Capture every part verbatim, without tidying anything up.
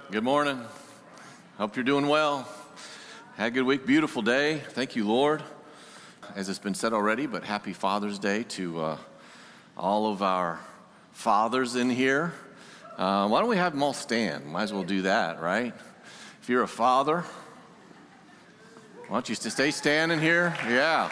Good morning. Hope you're doing well. Had a good week. Beautiful day. Thank you, Lord. As it's been said already, but happy Father's Day to uh, all of our fathers in here. Uh, why don't we have them all stand? Might as well do that, right? If you're a father, why don't you stay standing here? Yeah.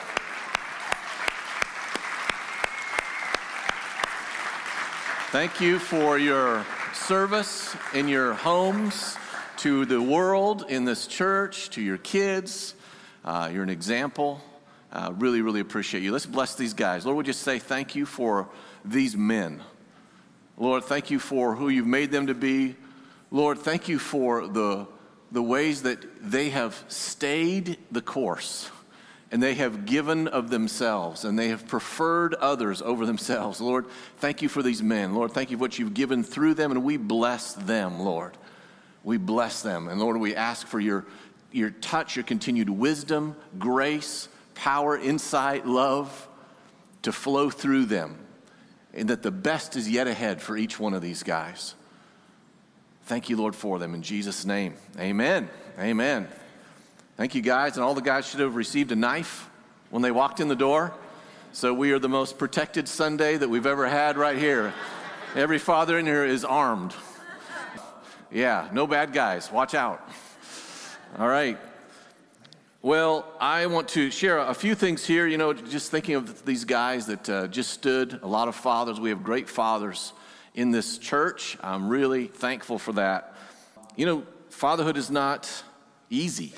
Thank you for your service in your homes, to the world, in this church, to your kids. Uh, you're an example. Uh, really, really appreciate you. Let's bless these guys. Lord, we just say thank you for these men. Lord, thank you for who you've made them to be. Lord, thank you for the, the ways that they have stayed the course. And they have given of themselves, and they have preferred others over themselves. Lord, thank you for these men. Lord, thank you for what you've given through them, and we bless them, Lord. We bless them. And Lord, we ask for your, your touch, your continued wisdom, grace, power, insight, love to flow through them, and that the best is yet ahead for each one of these guys. Thank you, Lord, for them. In Jesus' name, amen. Amen. Thank you, guys. And all the guys should have received a knife when they walked in the door. So we are the most protected Sunday that we've ever had right here. Every father in here is armed. Yeah, no bad guys. Watch out. All right. Well, I want to share a few things here. You know, just thinking of these guys that uh, just stood, a lot of fathers. We have great fathers in this church. I'm really thankful for that. You know, fatherhood is not easy.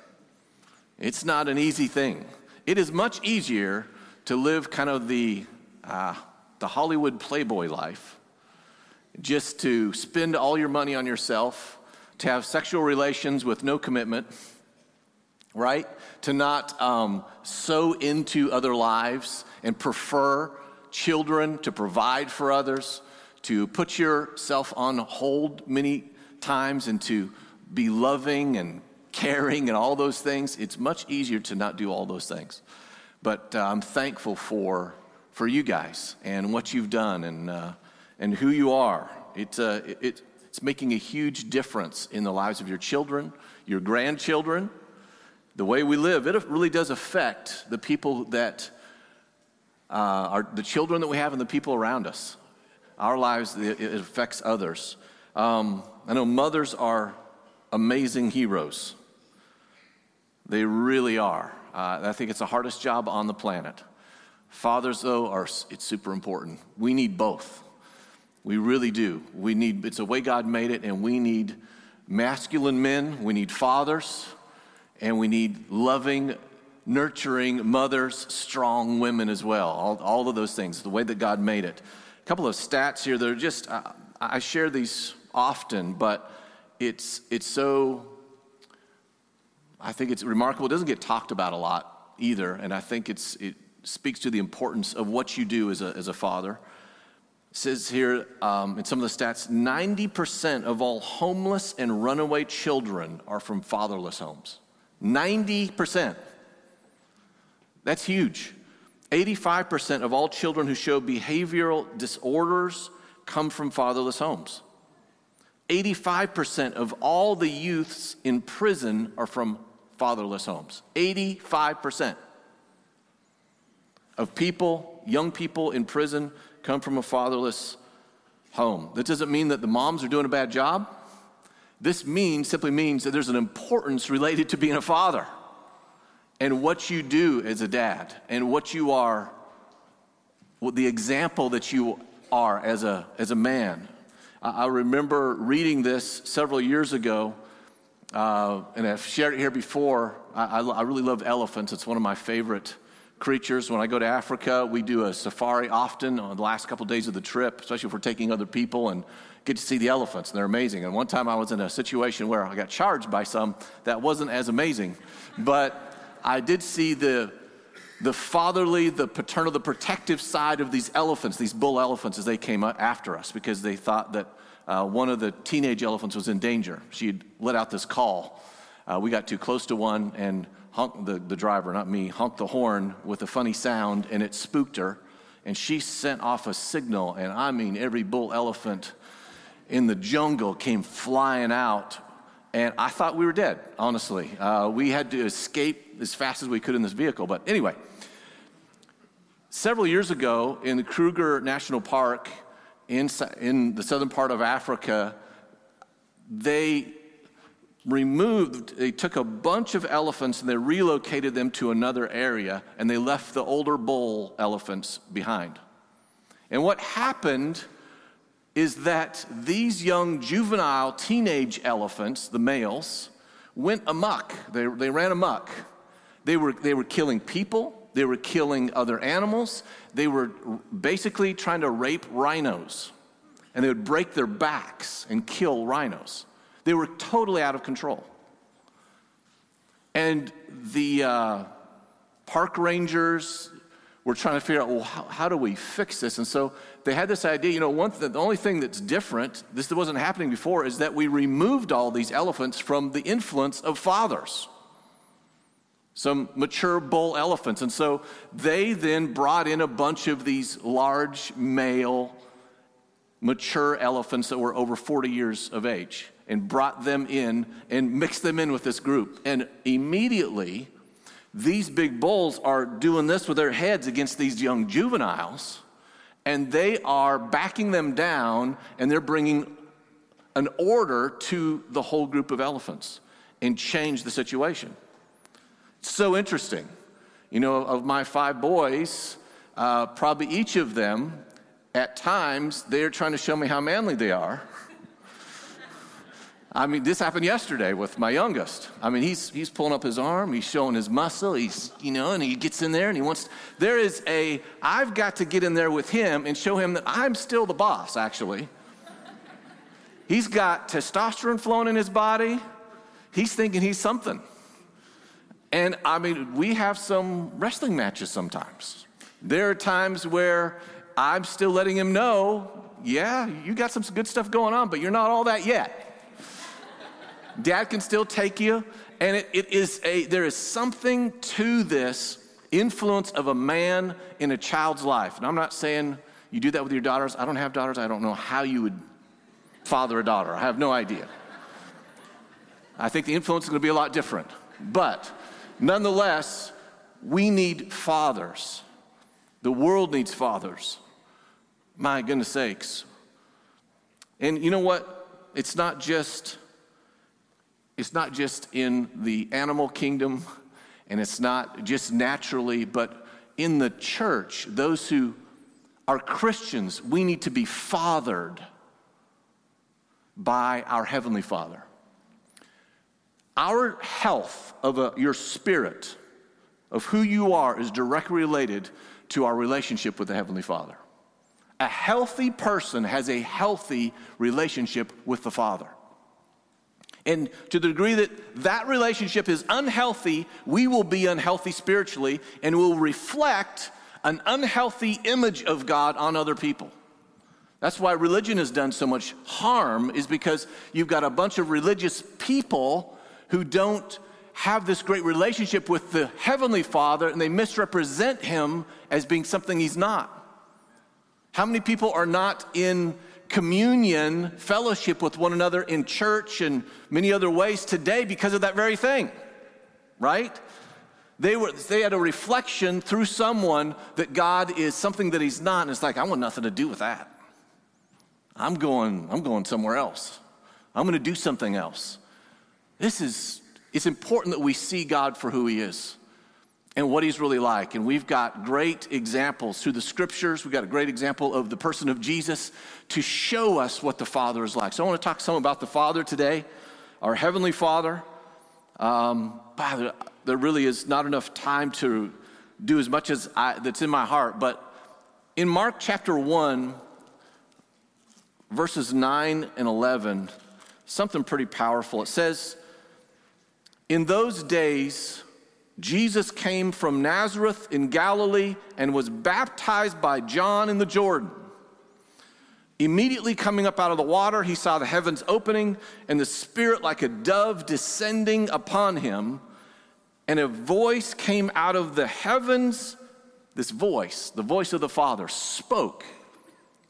It's not an easy thing. It is much easier to live kind of the uh, the Hollywood playboy life, just to spend all your money on yourself, to have sexual relations with no commitment, right? To not um, sow into other lives and prefer children to provide for others, to put yourself on hold many times and to be loving and caring and all those things. It's much easier to not do all those things. But uh, I'm thankful for for you guys and what you've done and uh, and who you are. It, uh, it, it's making a huge difference in the lives of your children, your grandchildren. The way we live, it really does affect the people that uh, are the children that we have and the people around us. Our lives, it, it affects others. Um, I know mothers are amazing heroes. They really are. Uh, I think it's the hardest job on the planet. Fathers, though, are it's super important. We need both. We really do. We need. It's the way God made it, and we need masculine men. We need fathers, and we need loving, nurturing mothers, strong women as well. All, all of those things, the way that God made it. A couple of stats here. They're just. Uh, I share these often, but it's it's so. I think it's remarkable. It doesn't get talked about a lot either, and I think it's it speaks to the importance of what you do as a as a father. It says here um, in some of the stats, ninety percent of all homeless and runaway children are from fatherless homes. ninety percent. That's huge. eighty-five percent of all children who show behavioral disorders come from fatherless homes. eighty-five percent of all the youths in prison are from fatherless homes. eighty-five percent of people, young people in prison, come from a fatherless home. That doesn't mean that the moms are doing a bad job. This means, simply means that there's an importance related to being a father and what you do as a dad and what you are, what the example that you are as a as a man. I remember reading this several years ago, uh, and I've shared it here before. I, I, I really love elephants. It's one of my favorite creatures. When I go to Africa, we do a safari often on the last couple of days of the trip, especially if we're taking other people, and get to see the elephants, and they're amazing. And one time I was in a situation where I got charged by some that wasn't as amazing, but I did see the the fatherly, the paternal, the protective side of these elephants, these bull elephants, as they came after us because they thought that uh, one of the teenage elephants was in danger. She had let out this call. Uh, we got too close to one and honked, the, the driver, not me, honked the horn with a funny sound, and it spooked her. And she sent off a signal, and I mean every bull elephant in the jungle came flying out, and I thought we were dead, honestly. Uh, we had to escape as fast as we could in this vehicle. But anyway, several years ago in the Kruger National Park in, in the southern part of Africa, they removed, they took a bunch of elephants and they relocated them to another area, and they left the older bull elephants behind. And what happened is that these young juvenile teenage elephants, the males, went amok. They, they ran amok. They were, they were killing people. They were killing other animals. They were basically trying to rape rhinos. And they would break their backs and kill rhinos. They were totally out of control. And the uh, park rangers were trying to figure out, well, how, how do we fix this? And so they had this idea, you know, one th- the only thing that's different, this wasn't happening before, is that we removed all these elephants from the influence of fathers. Some mature bull elephants. And so they then brought in a bunch of these large male mature elephants that were over forty years of age and brought them in and mixed them in with this group. And immediately, these big bulls are doing this with their heads against these young juveniles, and they are backing them down, and they're bringing an order to the whole group of elephants and change the situation. It's so interesting. You know, of my five boys, uh, probably each of them, at times, they're trying to show me how manly they are. I mean, this happened yesterday with my youngest. I mean, he's he's pulling up his arm, he's showing his muscle, he's, you know, and he gets in there and he wants, there is a, I've got to get in there with him and show him that I'm still the boss, actually. He's got testosterone flowing in his body. He's thinking he's something. And I mean, we have some wrestling matches sometimes. There are times where I'm still letting him know, yeah, you got some good stuff going on, but you're not all that yet. Dad can still take you, and it, it is a, there is something to this influence of a man in a child's life. And I'm not saying you do that with your daughters. I don't have daughters. I don't know how you would father a daughter. I have no idea. I think the influence is going to be a lot different. But nonetheless, we need fathers. The world needs fathers. My goodness sakes. And you know what? It's not just... It's not just in the animal kingdom, and it's not just naturally, but in the church, those who are Christians, we need to be fathered by our Heavenly Father. Our health of a, your spirit, of who you are, is directly related to our relationship with the Heavenly Father. A healthy person has a healthy relationship with the Father. And to the degree that that relationship is unhealthy, we will be unhealthy spiritually and will reflect an unhealthy image of God on other people. That's why religion has done so much harm, is because you've got a bunch of religious people who don't have this great relationship with the Heavenly Father, and they misrepresent Him as being something He's not. How many people are not in communion, fellowship with one another in church and many other ways today because of that very thing, right? They were they had a reflection through someone that God is something that He's not, and it's like, I want nothing to do with that. I'm going, I'm going somewhere else. I'm going to do something else. This is, it's important that we see God for who He is and what He's really like. And we've got great examples through the scriptures. We've got a great example of the person of Jesus to show us what the Father is like. So I want to talk some about the Father today, our Heavenly Father. Um, wow, there really is not enough time to do as much as I, that's in my heart. But in Mark chapter one, verses nine and eleven, something pretty powerful. It says, in those days, Jesus came from Nazareth in Galilee and was baptized by John in the Jordan. Immediately coming up out of the water, he saw the heavens opening and the Spirit like a dove descending upon him. And a voice came out of the heavens. This voice, the voice of the Father, spoke.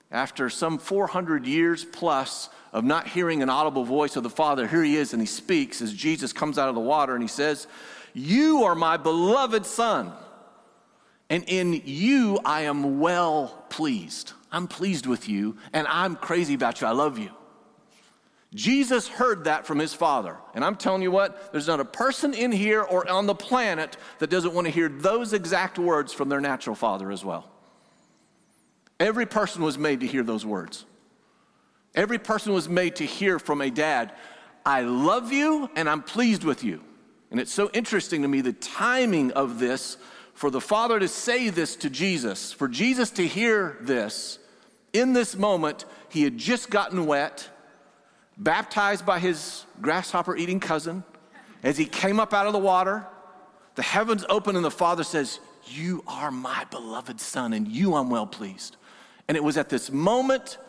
After some four hundred years plus of not hearing an audible voice of the Father, here he is, and he speaks as Jesus comes out of the water, and he says, "You are my beloved Son, and in you I am well pleased." I'm pleased with you, and I'm crazy about you. I love you. Jesus heard that from his Father. And I'm telling you what, there's not a person in here or on the planet that doesn't want to hear those exact words from their natural father as well. Every person was made to hear those words. Every person was made to hear from a dad, "I love you and I'm pleased with you." And it's so interesting to me, the timing of this, for the Father to say this to Jesus, for Jesus to hear this, in this moment, he had just gotten wet, baptized by his grasshopper-eating cousin. As he came up out of the water, the heavens open and the Father says, "You are my beloved Son, and you I'm well pleased." And it was at this moment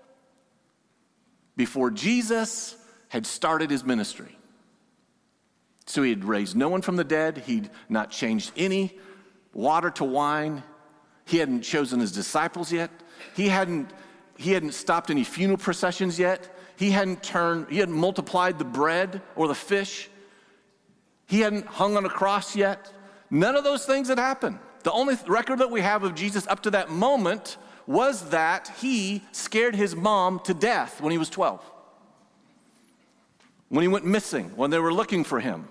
before Jesus had started his ministry. So he had raised no one from the dead. He'd not changed any water to wine. He hadn't chosen his disciples yet. He hadn't, he hadn't stopped any funeral processions yet. He hadn't turned, he hadn't multiplied the bread or the fish. He hadn't hung on a cross yet. None of those things had happened. The only record that we have of Jesus up to that moment was that he scared his mom to death when he was twelve. When he went missing, when they were looking for him.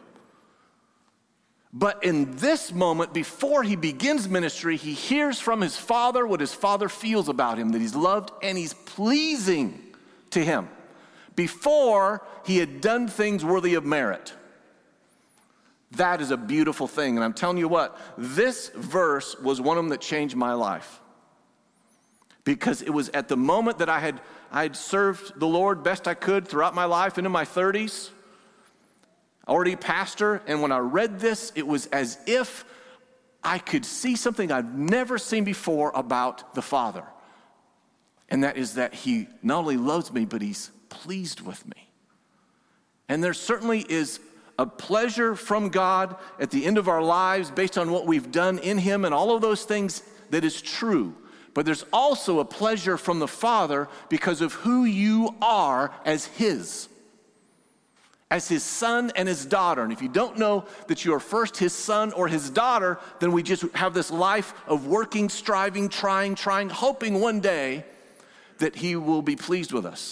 But in this moment, before he begins ministry, he hears from his Father what his Father feels about him, that he's loved and he's pleasing to him, before he had done things worthy of merit. That is a beautiful thing. And I'm telling you what, this verse was one of them that changed my life. Because it was at the moment that I had, I had served the Lord best I could throughout my life into my thirties. Already pastor, and when I read this, it was as if I could see something I've never seen before about the Father. And that is that he not only loves me, but he's pleased with me. And there certainly is a pleasure from God at the end of our lives based on what we've done in him and all of those things that is true. But there's also a pleasure from the Father because of who you are as his. As his son and his daughter. And if you don't know that you are first his son or his daughter, then we just have this life of working, striving, trying, trying, hoping one day that he will be pleased with us.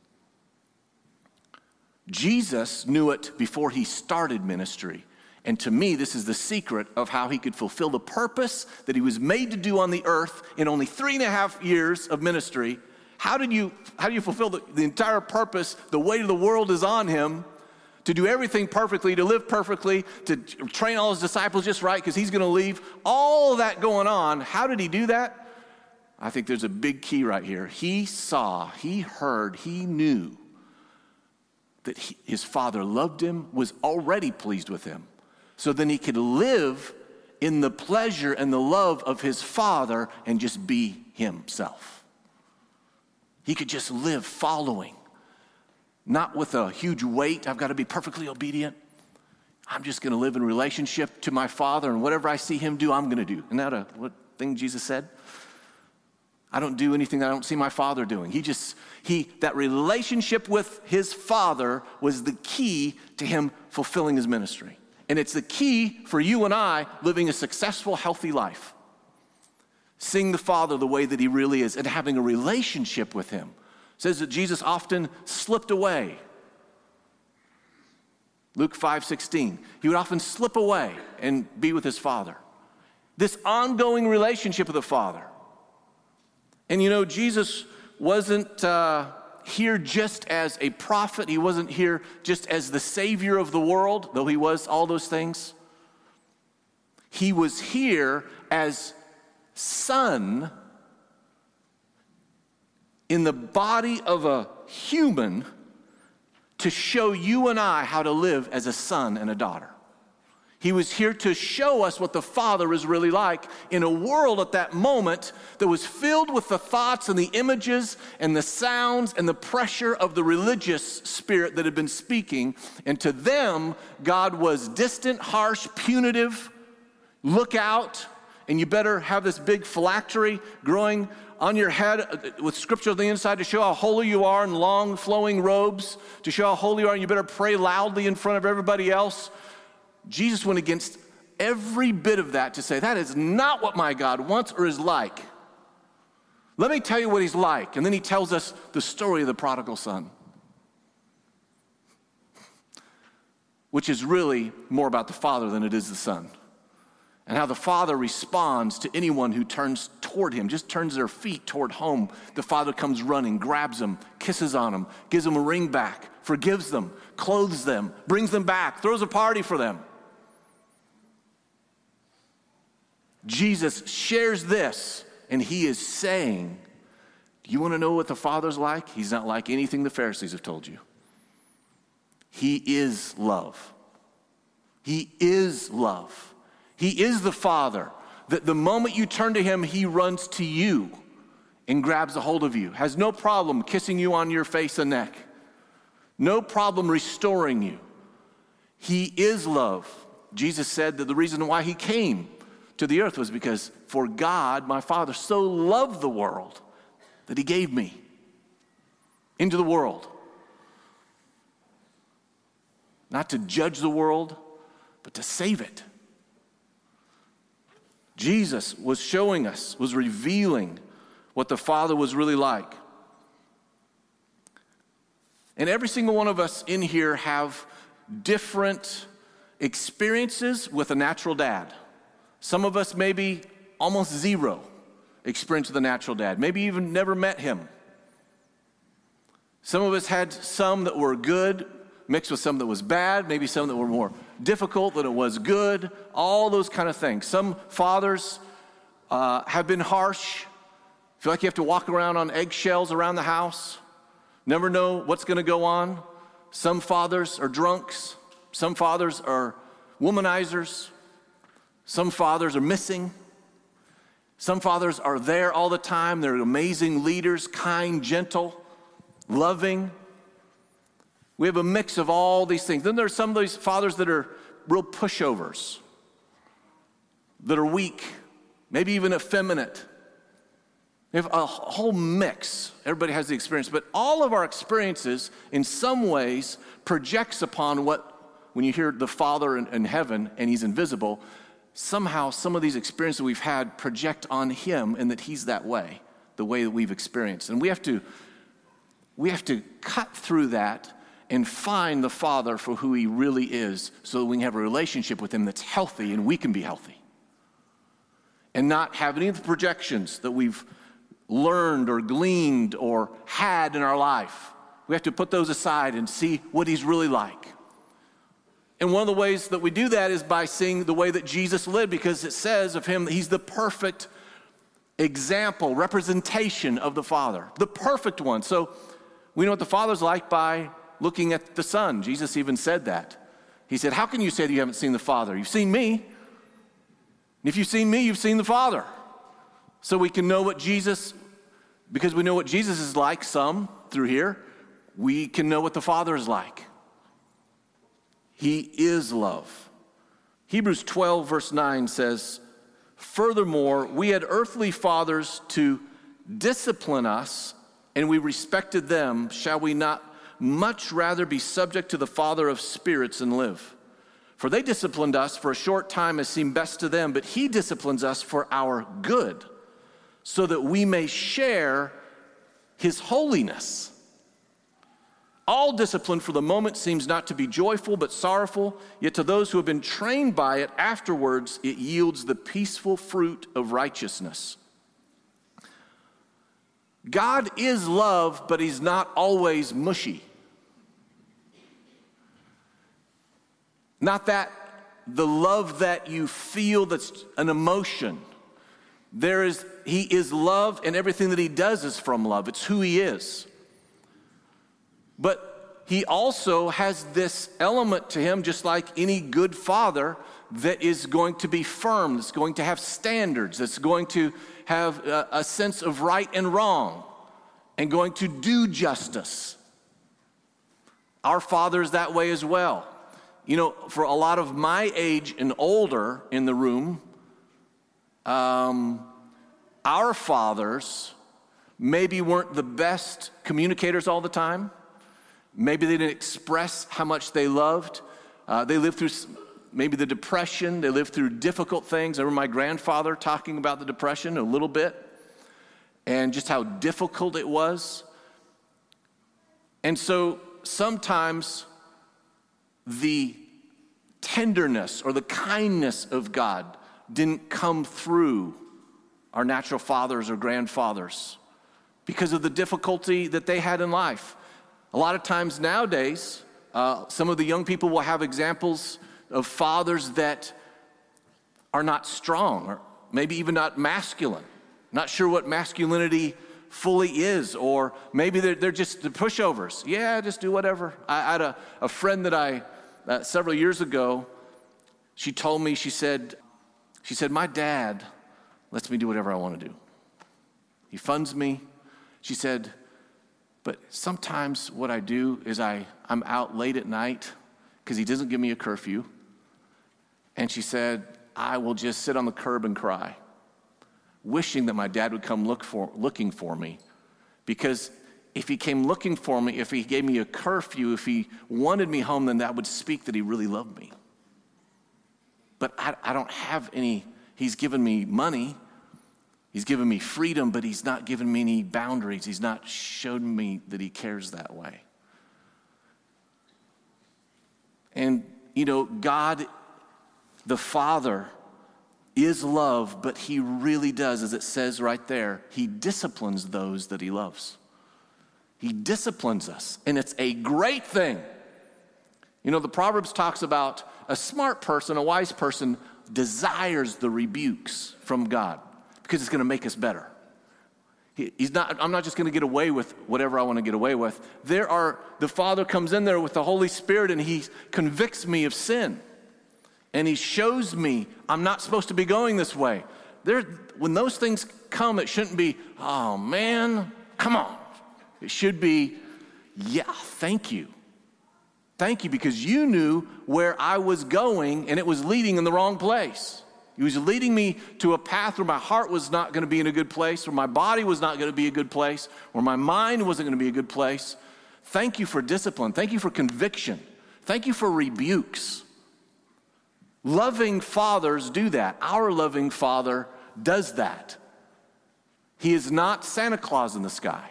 Jesus knew it before he started ministry. And to me, this is the secret of how he could fulfill the purpose that he was made to do on the earth in only three and a half years of ministry. How did you, how do you fulfill the, the entire purpose? The weight of the world is on him. To do everything perfectly, to live perfectly, to train all his disciples just right because he's going to leave. All of that going on. How did he do that? I think there's a big key right here. He saw, he heard, he knew that he, his Father loved him, was already pleased with him. So then he could live in the pleasure and the love of his Father and just be himself. He could just live following. Not with a huge weight, I've got to be perfectly obedient. I'm just going to live in relationship to my Father, and whatever I see him do, I'm going to do. Isn't that a what thing Jesus said? I don't do anything that I don't see my Father doing. He just, he, that relationship with his Father was the key to him fulfilling his ministry. And it's the key for you and I living a successful, healthy life. Seeing the Father the way that he really is and having a relationship with him. It says that Jesus often slipped away. Luke five sixteen. He would often slip away and be with his Father. This ongoing relationship with the Father. And you know, Jesus wasn't uh, here just as a prophet. He wasn't here just as the Savior of the world, though he was all those things. He was here as Son in the body of a human to show you and I how to live as a son and a daughter. He was here to show us what the Father is really like in a world at that moment that was filled with the thoughts and the images and the sounds and the pressure of the religious spirit that had been speaking. And to them, God was distant, harsh, punitive. Look out, and you better have this big phylactery growing on your head with scripture on the inside to show how holy you are, and long flowing robes to show how holy you are, and you better pray loudly in front of everybody else. Jesus went against every bit of that to say, that is not what my God wants or is like. Let me tell you what he's like. And then he tells us the story of the prodigal son, which is really more about the father than it is the son. And how the father responds to anyone who turns toward him, just turns their feet toward home. The father comes running, grabs them, kisses on them, gives them a ring back, forgives them, clothes them, brings them back, throws a party for them. Jesus shares this, and he is saying, do you want to know what the Father's like? He's not like anything the Pharisees have told you. He is love. He is love. He is the Father, that the moment you turn to him, he runs to you and grabs a hold of you. Has no problem kissing you on your face and neck. No problem restoring you. He is love. Jesus said that the reason why he came to the earth was because for God, my Father, so loved the world that he gave me into the world. Not to judge the world, but to save it. Jesus was showing us, was revealing what the Father was really like. And every single one of us in here have different experiences with a natural dad. Some of us maybe almost zero experience with a natural dad. Maybe even never met him. Some of us had some that were good, mixed with some that was bad, maybe some that were more difficult than it was good, all those kind of things. Some fathers uh, have been harsh, feel like you have to walk around on eggshells around the house, never know what's going to go on. Some fathers are drunks, some fathers are womanizers, some fathers are missing, some fathers are there all the time, they're amazing leaders, kind, gentle, loving. We have a mix of all these things. Then there's some of these fathers that are real pushovers, that are weak, maybe even effeminate. We have a whole mix. Everybody has the experience, but all of our experiences in some ways projects upon what, when you hear the Father in, in heaven and he's invisible, somehow some of these experiences we've had project on him and that he's that way, the way that we've experienced. And we have to, we have to cut through that and find the Father for who he really is so that we can have a relationship with him that's healthy and we can be healthy. And not have any of the projections that we've learned or gleaned or had in our life. We have to put those aside and see what he's really like. And one of the ways that we do that is by seeing the way that Jesus lived, because it says of him that he's the perfect example, representation of the Father, the perfect one. So we know what the Father's like by looking at the Son. Jesus even said that. He said, how can you say that you haven't seen the Father? You've seen me. And if you've seen me, you've seen the Father. So we can know what Jesus, because we know what Jesus is like, some through here, we can know what the Father is like. He is love. Hebrews twelve verse nine says, furthermore, we had earthly fathers to discipline us, and we respected them. Shall we not much rather be subject to the Father of spirits and live? For they disciplined us for a short time as seemed best to them, but he disciplines us for our good, so that we may share his holiness. All discipline for the moment seems not to be joyful, but sorrowful, yet to those who have been trained by it, afterwards it yields the peaceful fruit of righteousness. God is love, but he's not always mushy. Not that the love that you feel that's an emotion. There is, he is love, and everything that he does is from love. It's who he is. But he also has this element to him, just like any good father, that is going to be firm, that's going to have standards, that's going to have a, a sense of right and wrong, and going to do justice. Our Father is that way as well. You know, for a lot of my age and older in the room, um, our fathers maybe weren't the best communicators all the time. Maybe they didn't express how much they loved. Uh, they lived through maybe the Depression. They lived through difficult things. I remember my grandfather talking about the Depression a little bit and just how difficult it was. And so sometimes the tenderness or the kindness of God didn't come through our natural fathers or grandfathers because of the difficulty that they had in life. A lot of times nowadays, uh, some of the young people will have examples of fathers that are not strong or maybe even not masculine, not sure what masculinity fully is, or maybe they're, they're just the pushovers. Yeah, just do whatever. I, I had a, a friend that I, uh, several years ago, she told me, she said, she said, my dad lets me do whatever I want to do. He funds me. She said, but sometimes what I do is I, I'm out late at night because he doesn't give me a curfew. And she said, I will just sit on the curb and cry, wishing that my dad would come look for, looking for me. Because if he came looking for me, if he gave me a curfew, if he wanted me home, then that would speak that he really loved me. But I, I don't have any, he's given me money, he's given me freedom, but he's not given me any boundaries. He's not shown me that he cares that way. And, you know, God, the Father, is love, but he really does, as it says right there, he disciplines those that he loves. He disciplines us, and it's a great thing. You know, the Proverbs talks about a smart person, a wise person, desires the rebukes from God because it's going to make us better. He, he's not, I'm not just going to get away with whatever I want to get away with. There are, the Father comes in there with the Holy Spirit and he convicts me of sin. And he shows me I'm not supposed to be going this way. There, when those things come, it shouldn't be, oh man, come on. It should be, yeah, thank you. Thank you, because you knew where I was going and it was leading in the wrong place. He was leading me to a path where my heart was not going to be in a good place, where my body was not going to be a good place, where my mind wasn't going to be a good place. Thank you for discipline. Thank you for conviction. Thank you for rebukes. Loving fathers do that. Our loving Father does that. He is not Santa Claus in the sky.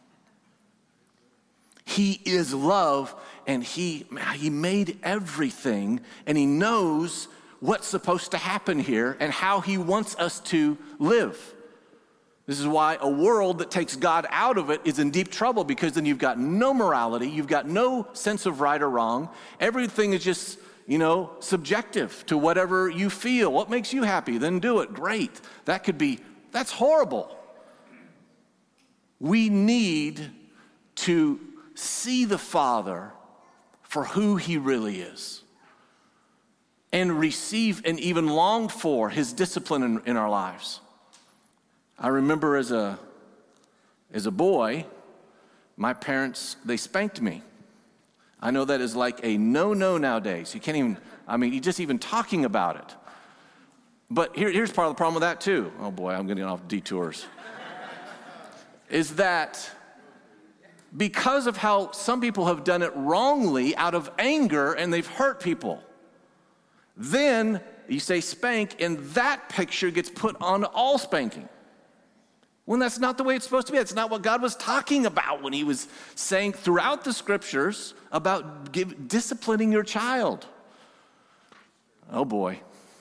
He is love, and he, he made everything, and he knows what's supposed to happen here and how he wants us to live. This is why a world that takes God out of it is in deep trouble, because then you've got no morality, you've got no sense of right or wrong. Everything is just, you know, subjective to whatever you feel. What makes you happy? Then do it. Great. That could be, that's horrible. We need to see the Father for who he really is and receive and even long for his discipline in, in our lives. I remember as a, as a boy, my parents, they spanked me. I know that is like a no-no nowadays. You can't even, I mean, you just even talking about it. But here, here's part of the problem with that too. Oh boy, I'm getting off detours. Is that because of how some people have done it wrongly out of anger and they've hurt people, then you say spank and that picture gets put on all spanking. When that's not the way it's supposed to be. That's not what God was talking about when he was saying throughout the scriptures about give, disciplining your child. Oh boy.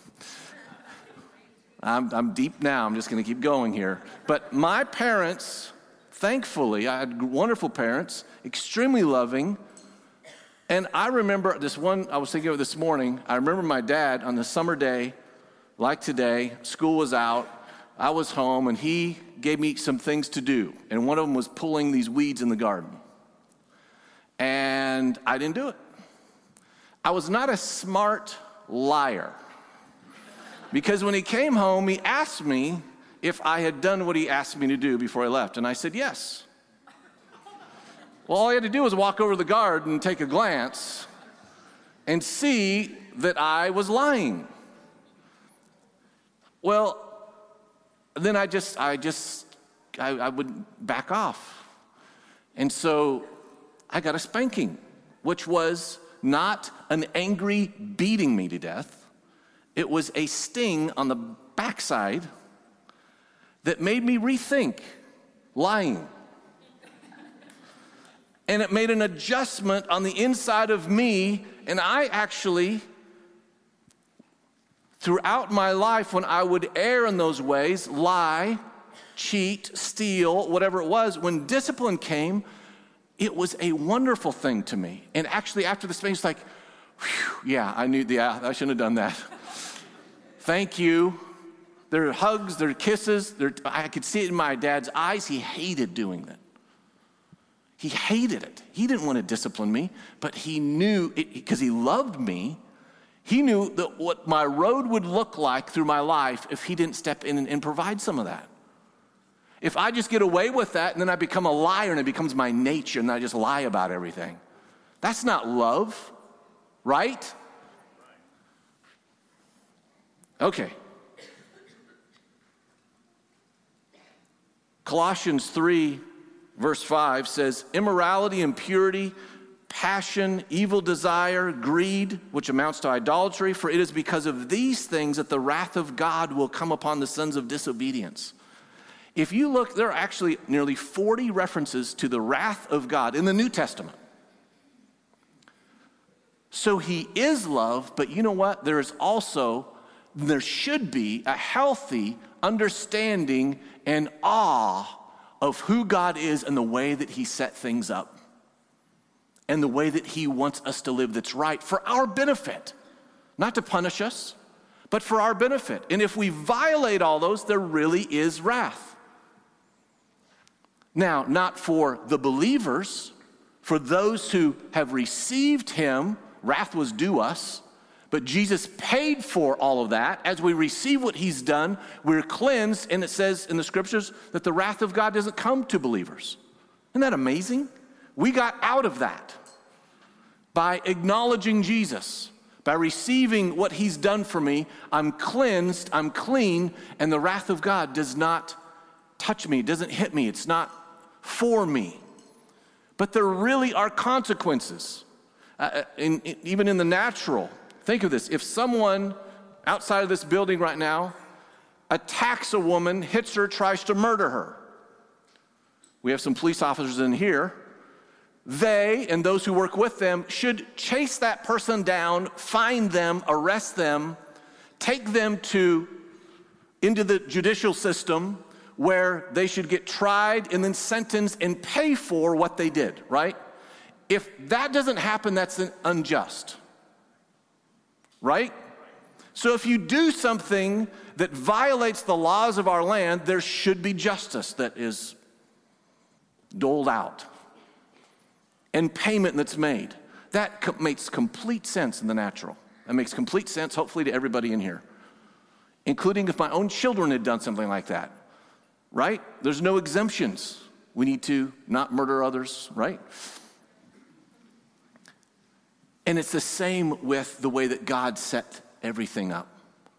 I'm, I'm deep now. I'm just going to keep going here. But my parents, thankfully, I had wonderful parents, extremely loving. And I remember this one, I was thinking of this morning. I remember my dad on the summer day, like today, school was out. I was home, and he gave me some things to do. And one of them was pulling these weeds in the garden. And I didn't do it. I was not a smart liar. Because when he came home, he asked me if I had done what he asked me to do before I left. And I said, yes. Well, all he had to do was walk over to the garden and take a glance and see that I was lying. Well, then I just, I just I, I would back off. And so I got a spanking, which was not an angry beating me to death. It was a sting on the backside that made me rethink lying. And it made an adjustment on the inside of me, and I actually, throughout my life, when I would err in those ways, lie, cheat, steal, whatever it was, when discipline came, it was a wonderful thing to me. And actually, after the spanking, it's like, whew, yeah, I knew, yeah, I shouldn't have done that. Thank you. There are hugs, there are kisses. There, I could see it in my dad's eyes. He hated doing that. He hated it. He didn't want to discipline me, but he knew, because he loved me, he knew that what my road would look like through my life if he didn't step in and, and provide some of that. If I just get away with that and then I become a liar and it becomes my nature and I just lie about everything, that's not love, right? Okay. Colossians three, verse five says, immorality, impurity, passion, evil desire, greed, which amounts to idolatry, for it is because of these things that the wrath of God will come upon the sons of disobedience. If you look, there are actually nearly forty references to the wrath of God in the New Testament. So he is love, but you know what? There is also, there should be a healthy understanding and awe of who God is and the way that he set things up and the way that he wants us to live that's right for our benefit, not to punish us, but for our benefit. And if we violate all those, there really is wrath. Now, not for the believers, for those who have received him, wrath was due us, but Jesus paid for all of that. As we receive what he's done, we're cleansed, and it says in the scriptures that the wrath of God doesn't come to believers. Isn't that amazing? We got out of that by acknowledging Jesus, by receiving what he's done for me. I'm cleansed, I'm clean, and the wrath of God does not touch me, doesn't hit me, it's not for me. But there really are consequences, uh, in, in, even in the natural. Think of this. If someone outside of this building right now attacks a woman, hits her, tries to murder her. We have some police officers in here. They and those who work with them should chase that person down, find them, arrest them, take them to into the judicial system where they should get tried and then sentenced and pay for what they did, right? If that doesn't happen, that's unjust. Right? So if you do something that violates the laws of our land, there should be justice that is doled out and payment that's made. That co- makes complete sense in the natural. That makes complete sense, hopefully, to everybody in here, including if my own children had done something like that. Right? There's no exemptions. We need to not murder others, right? And it's the same with the way that God set everything up.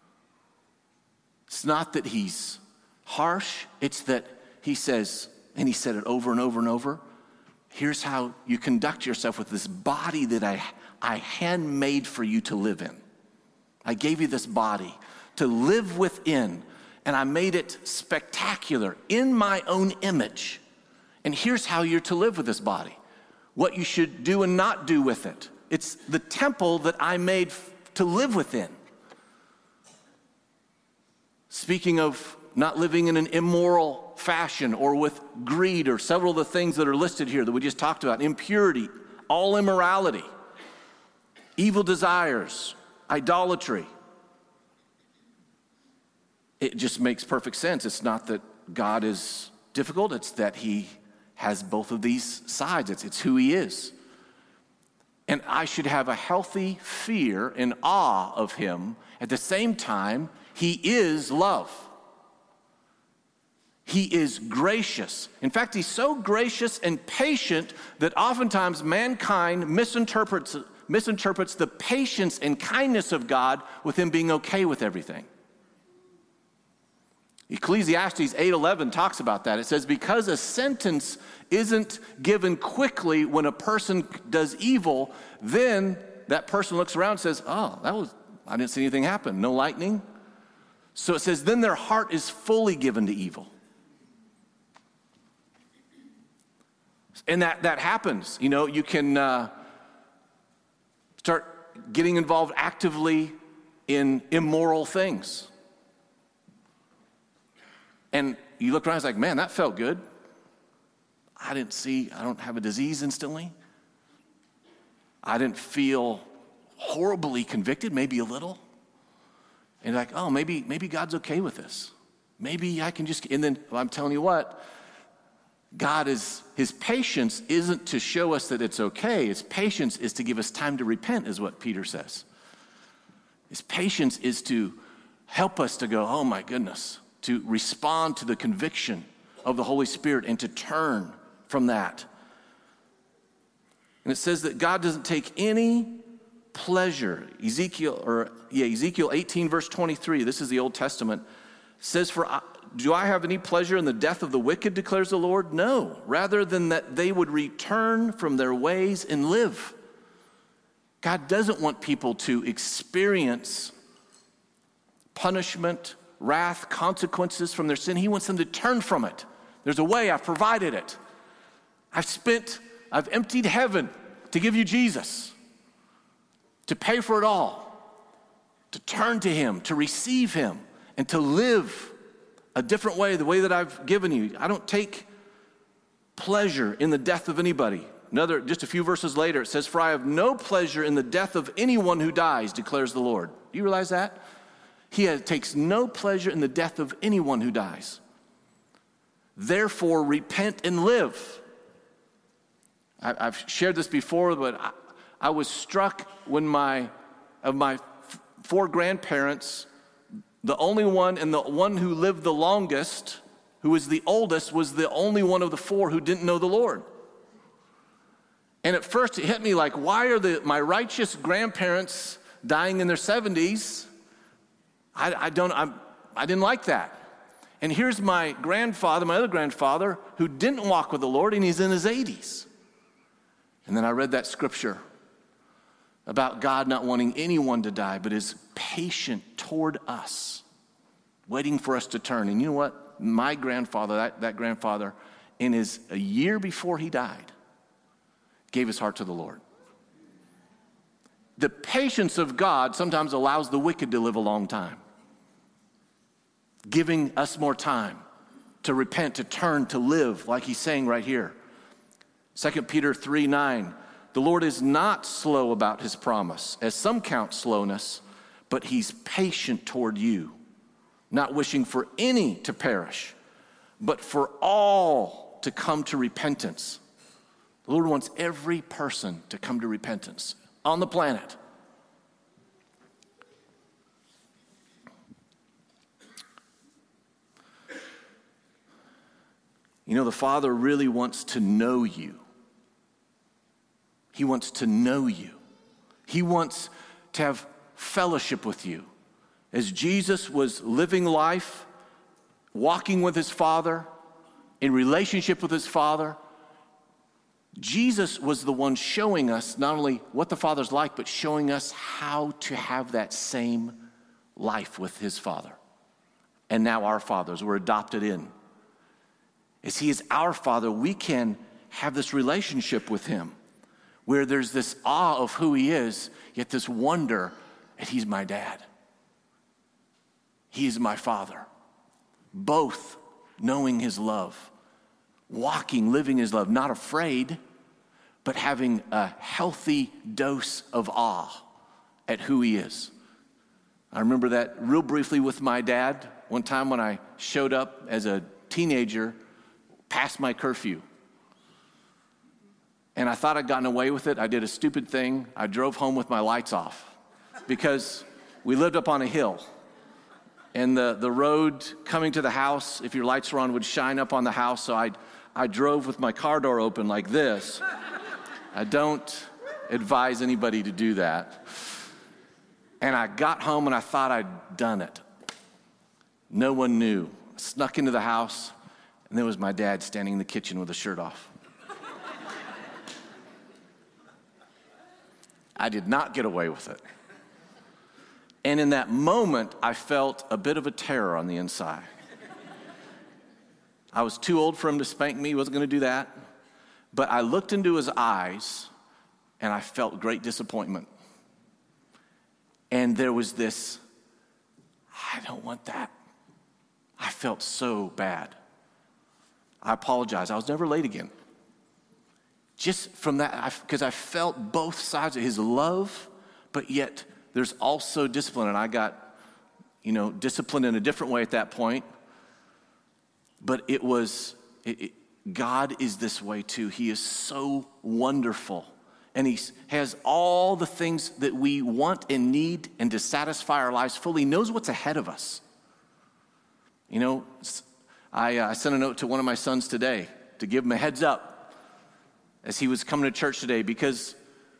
It's not that he's harsh, it's that he says, and he said it over and over and over, here's how you conduct yourself with this body that I, I handmade for you to live in. I gave you this body to live within, and I made it spectacular in my own image. And here's how you're to live with this body, what you should do and not do with it. It's the temple that I made f- to live within. Speaking of not living in an immoral fashion or with greed or several of the things that are listed here that we just talked about, impurity, all immorality, evil desires, idolatry. It just makes perfect sense. It's not that God is difficult, it's that he has both of these sides. It's, it's who he is. And I should have a healthy fear and awe of him. At the same time, he is love. He is gracious. In fact, he's so gracious and patient that oftentimes mankind misinterprets, misinterprets the patience and kindness of God with him being okay with everything. Ecclesiastes eight eleven talks about that. It says, because a sentence isn't given quickly when a person does evil, then that person looks around and says, oh, that was, I didn't see anything happen. No lightning. So it says, then their heart is fully given to evil. And that, that happens. You know, you can uh, start getting involved actively in immoral things. And you look around, it's like, man, that felt good. I didn't see, I don't have a disease instantly. I didn't feel horribly convicted, maybe a little. And like, oh, maybe, maybe God's okay with this. Maybe I can just, and then well, I'm telling you what, God is, his patience isn't to show us that it's okay. His patience is to give us time to repent, is what Peter says. His patience is to help us to go, oh my goodness, to respond to the conviction of the Holy Spirit and to turn from that. And it says that God doesn't take any pleasure. Ezekiel, or yeah, Ezekiel eighteen, verse twenty-three, this is the Old Testament, says, "For do I have any pleasure in the death of the wicked, declares the Lord? No, rather than that they would return from their ways and live." God doesn't want people to experience punishment, wrath, consequences from their sin. He wants them to turn from it. There's a way, I've provided it. I've spent, I've emptied heaven to give you Jesus, to pay for it all, to turn to him, to receive him, and to live a different way, the way that I've given you. I don't take pleasure in the death of anybody. Another, just a few verses later, it says, "For I have no pleasure in the death of anyone who dies, declares the Lord." Do you realize that? He has, takes no pleasure in the death of anyone who dies. Therefore, repent and live. I, I've shared this before, but I, I was struck when my, of my f- four grandparents, the only one and the one who lived the longest, who was the oldest, was the only one of the four who didn't know the Lord. And at first it hit me like, why are the, my righteous grandparents dying in their seventies? I, I don't, I'm, I didn't like that. And here's my grandfather, my other grandfather, who didn't walk with the Lord, and he's in his eighties. And then I read that scripture about God not wanting anyone to die, but is patient toward us, waiting for us to turn. And you know what? My grandfather, that, that grandfather, in his a year before he died, gave his heart to the Lord. The patience of God sometimes allows the wicked to live a long time, giving us more time to repent, to turn, to live, like he's saying right here. Second Peter three nine, "The Lord is not slow about his promise, as some count slowness, but he's patient toward you, not wishing for any to perish, but for all to come to repentance." The Lord wants every person to come to repentance on the planet. You know, the Father really wants to know you. He wants to know you. He wants to have fellowship with you. As Jesus was living life, walking with his Father, in relationship with his Father, Jesus was the one showing us not only what the Father's like, but showing us how to have that same life with his Father. And now our fathers, we're adopted in. As he is our Father, we can have this relationship with him where there's this awe of who he is, yet this wonder that he's my dad. He is my Father. Both knowing his love, walking, living his love, not afraid, but having a healthy dose of awe at who he is. I remember that real briefly with my dad, one time when I showed up as a teenager past my curfew. And I thought I'd gotten away with it. I did a stupid thing. I drove home with my lights off because we lived up on a hill. And the, the road coming to the house, if your lights were on, would shine up on the house. So I I drove with my car door open like this. I don't advise anybody to do that. And I got home and I thought I'd done it. No one knew. snuck into the house, and there was my dad standing in the kitchen with his shirt off. I did not get away with it. And in that moment, I felt a bit of a terror on the inside. I was too old for him to spank me. He wasn't going to do that. But I looked into his eyes, and I felt great disappointment. And there was this, I don't want that. I felt so bad. I apologize. I was never late again. Just from that, because I, I felt both sides of his love, but yet there's also discipline. And I got, you know, disciplined in a different way at that point. But it was, it, it, God is this way too. He is so wonderful. And he has all the things that we want and need and to satisfy our lives fully. He knows what's ahead of us. You know, I, uh, I sent a note to one of my sons today to give him a heads up as he was coming to church today, because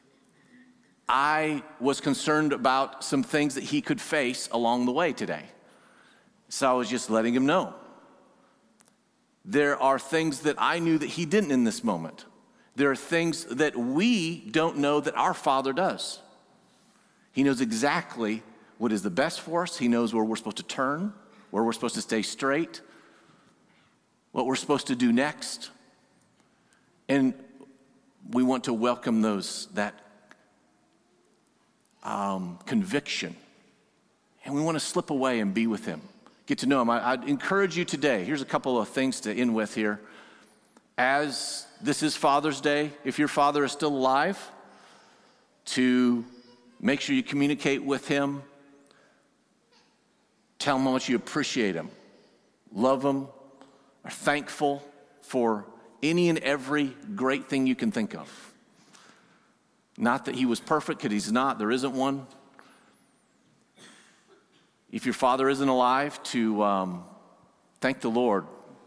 I was concerned about some things that he could face along the way today. So I was just letting him know. There are things that I knew that he didn't in this moment. There are things that we don't know that our Father does. He knows exactly what is the best for us. He knows where we're supposed to turn, where we're supposed to stay straight, what we're supposed to do next. And we want to welcome those, that um, conviction. And we want to slip away and be with him. Get to know him. I, I'd encourage you today. Here's a couple of things to end with here. As this is Father's Day, if your father is still alive, to make sure you communicate with him. Tell him how much you appreciate him, love him, are thankful for any and every great thing you can think of. Not that he was perfect, because he's not. There isn't one. If your father isn't alive, to um, thank the Lord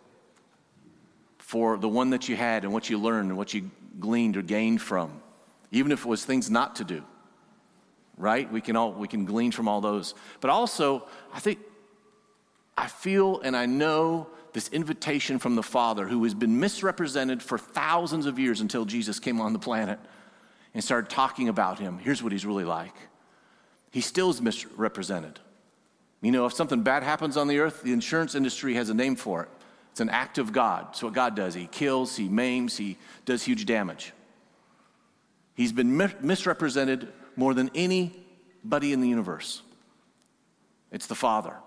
for the one that you had and what you learned and what you gleaned or gained from, even if it was things not to do. Right? We can all we can glean from all those. But also, I think, I feel and I know this invitation from the Father, who has been misrepresented for thousands of years until Jesus came on the planet and started talking about him. Here's what he's really like. He still is misrepresented. You know, if something bad happens on the earth, the insurance industry has a name for it. It's an act of God. It's what God does. He kills, he maims, he does huge damage. He's been mi- misrepresented more than anybody in the universe. It's the Father.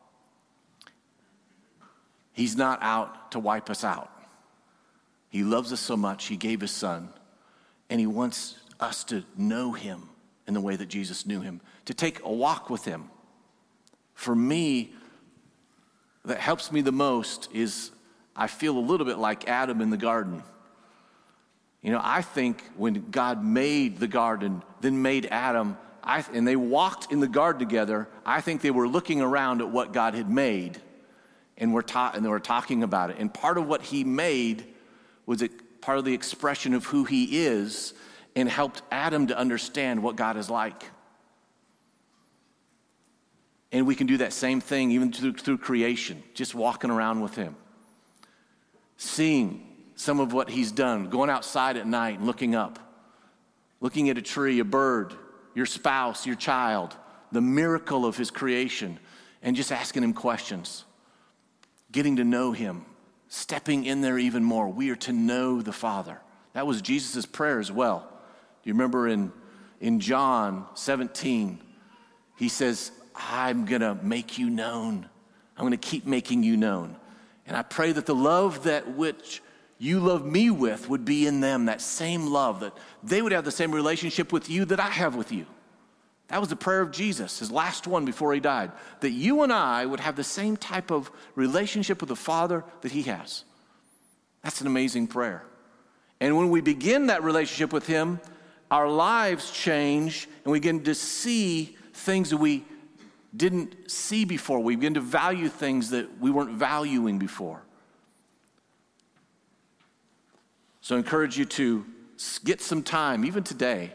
He's not out to wipe us out. He loves us so much, he gave his son, and he wants us to know him in the way that Jesus knew him, to take a walk with him. For me, that helps me the most is I feel a little bit like Adam in the garden. You know, I think when God made the garden, then made Adam, I, and they walked in the garden together, I think they were looking around at what God had made, and were ta- and they were talking about it. And part of what he made was a, part of the expression of who he is, and helped Adam to understand what God is like. And we can do that same thing even through, through creation, just walking around with him. Seeing some of what he's done, going outside at night and looking up, looking at a tree, a bird, your spouse, your child, the miracle of his creation, and just asking him questions, getting to know him, stepping in there even more. We are to know the Father. That was Jesus' prayer as well. Do you remember in, in John seventeen, he says, I'm going to make you known. I'm going to keep making you known. And I pray that the love that which you love me with would be in them, that same love, that they would have the same relationship with you that I have with you. That was the prayer of Jesus, his last one before he died, that you and I would have the same type of relationship with the Father that he has. That's an amazing prayer. And when we begin that relationship with him, our lives change and we begin to see things that we didn't see before. We begin to value things that we weren't valuing before. So I encourage you to get some time, even today,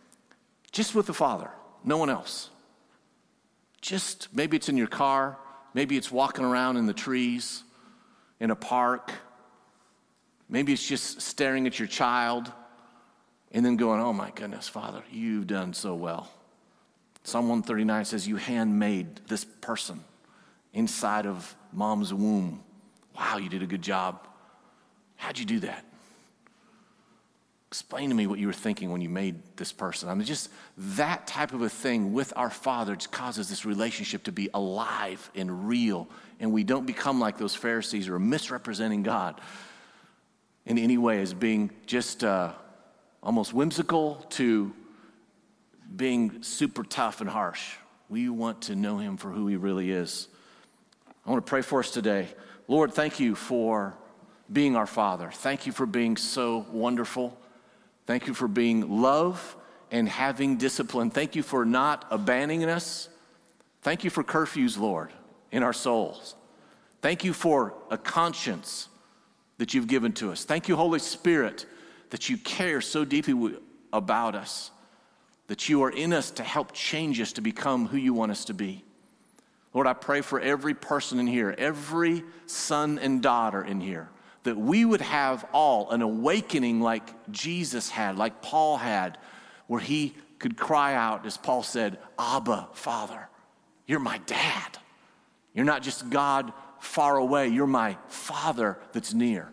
just with the Father, no one else. Just, maybe it's in your car, Maybe it's walking around in the trees, in a park. Maybe it's just staring at your child and then going, oh my goodness, Father, you've done so well. Psalm one thirty-nine says, you handmade this person inside of mom's womb. Wow, you did a good job. How'd you do that? Explain to me what you were thinking when you made this person. I mean, just that type of a thing with our Father just causes this relationship to be alive and real, and we don't become like those Pharisees who are misrepresenting God in any way as being just uh, almost whimsical to being super tough and harsh. We want to know him for who he really is. I want to pray for us today. Lord, thank you for being our Father. Thank you for being so wonderful. Thank you for being love and having discipline. Thank you for not abandoning us. Thank you for curfews, Lord, in our souls. Thank you for a conscience that you've given to us. Thank you, Holy Spirit, that you care so deeply about us, that you are in us to help change us to become who you want us to be. Lord, I pray for every person in here, every son and daughter in here, that we would have all an awakening like Jesus had, like Paul had, where he could cry out, as Paul said, Abba, Father, you're my dad. You're not just God far away, you're my Father that's near.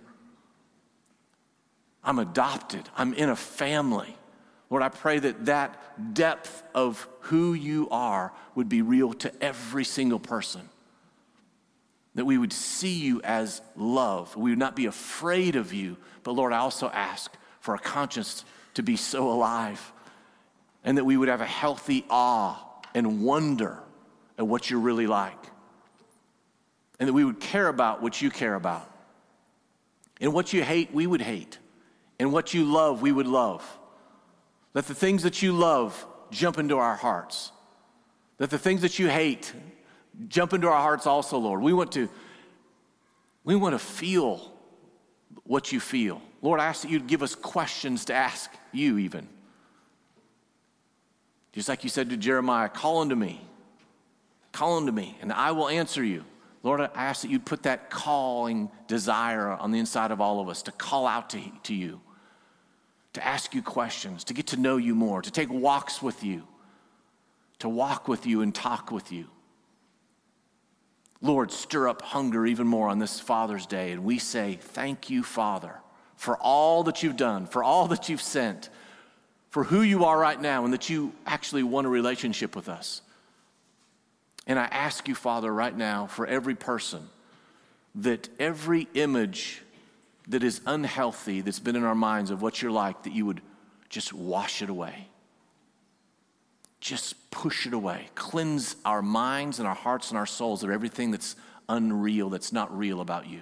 I'm adopted, I'm in a family. Lord, I pray that that depth of who you are would be real to every single person. That we would see you as love. We would not be afraid of you. But Lord, I also ask for a conscience to be so alive, and that we would have a healthy awe and wonder at what you're really like. And that we would care about what you care about. And what you hate, we would hate. And what you love, we would love. Let the things that you love jump into our hearts. Let the things that you hate jump into our hearts also, Lord. We want to, we want to feel what you feel. Lord, I ask that you'd give us questions to ask you even. Just like you said to Jeremiah, call unto me. Call unto me, and I will answer you. Lord, I ask that you'd put that calling desire on the inside of all of us to call out to, to you, to ask you questions, to get to know you more, to take walks with you, to walk with you and talk with you. Lord, stir up hunger even more on this Father's Day, and we say, thank you, Father, for all that you've done, for all that you've sent, for who you are right now, and that you actually want a relationship with us. And I ask you, Father, right now, for every person, that every image that is unhealthy that's been in our minds of what you're like, that you would just wash it away. Just push it away. Cleanse our minds and our hearts and our souls of everything that's unreal, that's not real about you.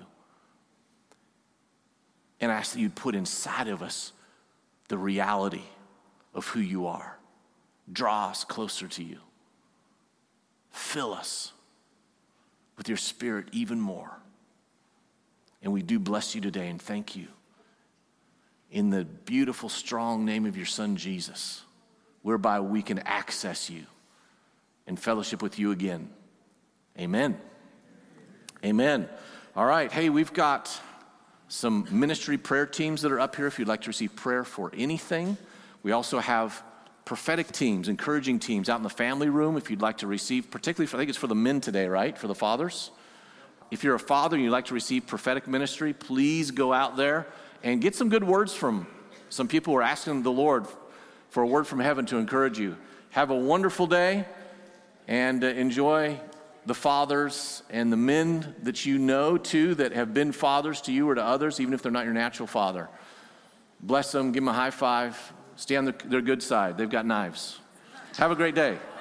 And I ask that you'd put inside of us the reality of who you are. Draw us closer to you. Fill us with your Spirit even more. And we do bless you today and thank you. In the beautiful, strong name of your Son, Jesus, whereby we can access you and fellowship with you again. Amen. Amen. All right. Hey, we've got some ministry prayer teams that are up here if you'd like to receive prayer for anything. We also have prophetic teams, encouraging teams out in the family room if you'd like to receive, particularly for, I think it's for the men today, right? For the fathers. If you're a father and you'd like to receive prophetic ministry, please go out there and get some good words from some people who are asking the Lord for a word from heaven to encourage you. Have a wonderful day and uh, enjoy the fathers and the men that you know too that have been fathers to you or to others, even if they're not your natural father. Bless them, give them a high five, stay on their, their good side. They've got knives. Have a great day.